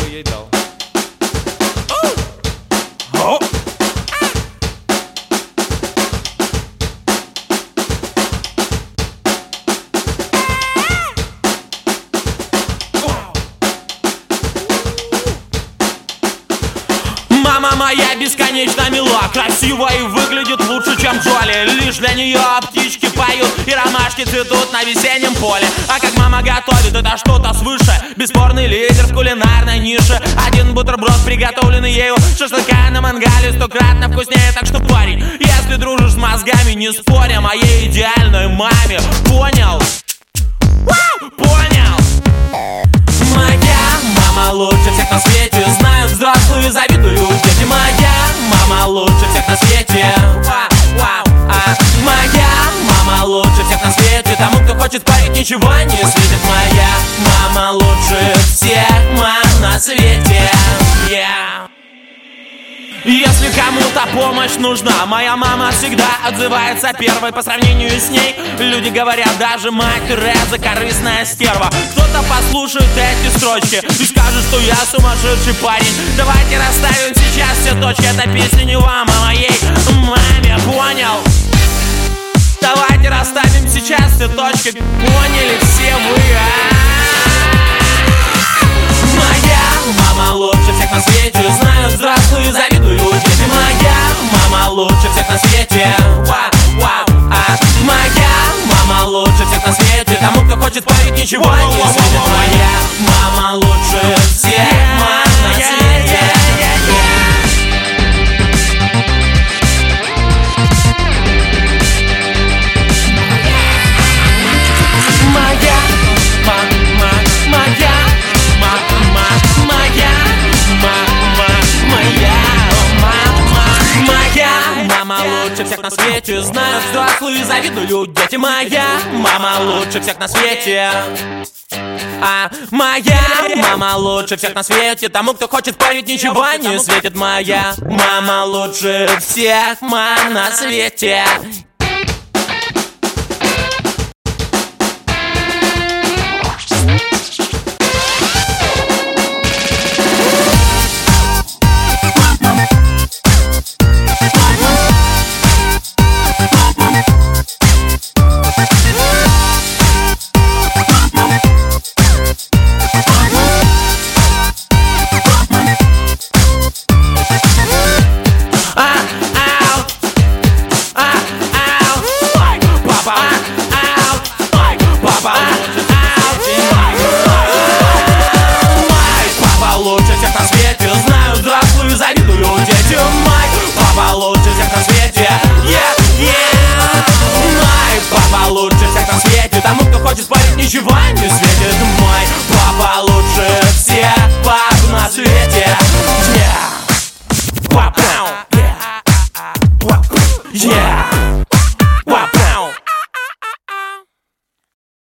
ей дал. Мама моя бесконечно мила, красива и выглядит лучше, чем Джоли. Лишь для нее птички поют и ромашки цветут на весеннем поле. А как мама готовит, это что-то свыше. Бесспорный лидер в кулинарной нише. Один бутерброд, приготовленный ею, шашлыка на мангале 100-кратно вкуснее. Так что, парень, если дружишь с мозгами, не спорь о моей идеальной маме. Понял? Понял? Моя мама лучше всех на свете. Знают взрослые, завидуют дети. Моя мама лучше всех на свете. Моя мама лучше всех на свете. Тому, кто хочет парить, ничего не светит. Моя мама лучше всех мам на свете. Если кому-то помощь нужна, моя мама всегда отзывается первой. По сравнению с ней люди говорят, даже мать Тереза корыстная стерва. Кто-то послушает эти строчки и скажет, что я сумасшедший парень. Давайте расставим сейчас все точки. Эта песня не вам, а моей маме, понял? Давайте расставим сейчас все точки. Поняли все вы? Моя мама лучше всех на свете. Знают взрослые, завидуют дети. Моя мама лучше всех на свете. Моя мама лучше всех на свете. Тому, кто хочет парить, ничего не светит. Моя мама лучше всех мам на свете. Мама лучше всех на свете. Знают взрослые, завидуют дети. Моя мама лучше всех на свете. Моя мама лучше всех на свете. Тому, кто хочет парить, ничего не светит. Моя мама лучше всех мам на свете. Лучше всех на свете. Знают взрослые, завидуют дети. Мой папа лучше всех на свете. Мой папа лучше всех на свете. Тому, кто хочет парить, ничего не светит. Мой папа лучше всех пап на свете. Папа.